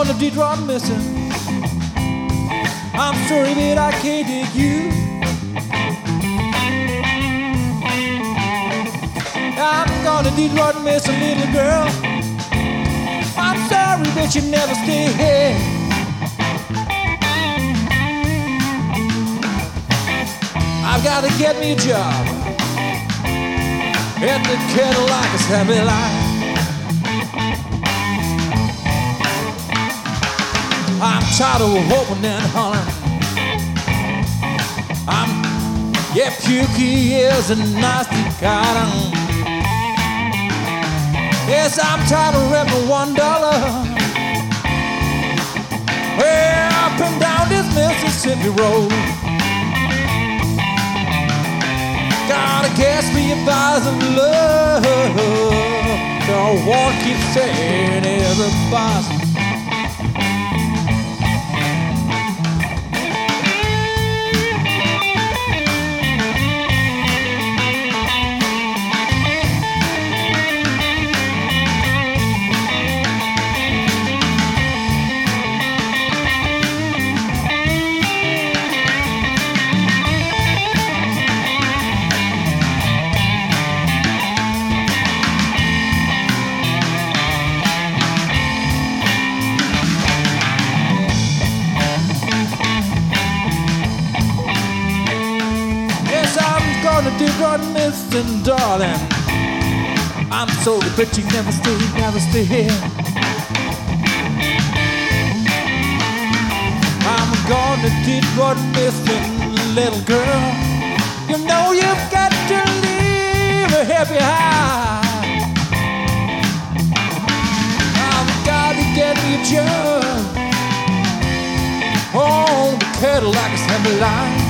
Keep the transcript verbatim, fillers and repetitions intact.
gonna Detroit missing. I'm sorry that I can't take you. I'm gonna Detroit missing, little girl. I'm sorry that you never stay here. I've got to get me a job at the Cadillac Assembly Line. I'm tired of hoping and hollering. I'm, yeah, pukey is a nasty cotton. Yes, I'm tired of repping one dollar. Well, up and down this Mississippi road. Gotta cast me a eyes of love. Don't want to keep saying everybody. Detroit missing, darling. I'm sorry, but you never stay, never stay here. I'm gonna Detroit missing, little girl. You know you've got to leave here behind. I've got to get me a job on the Cadillac Assembly Line.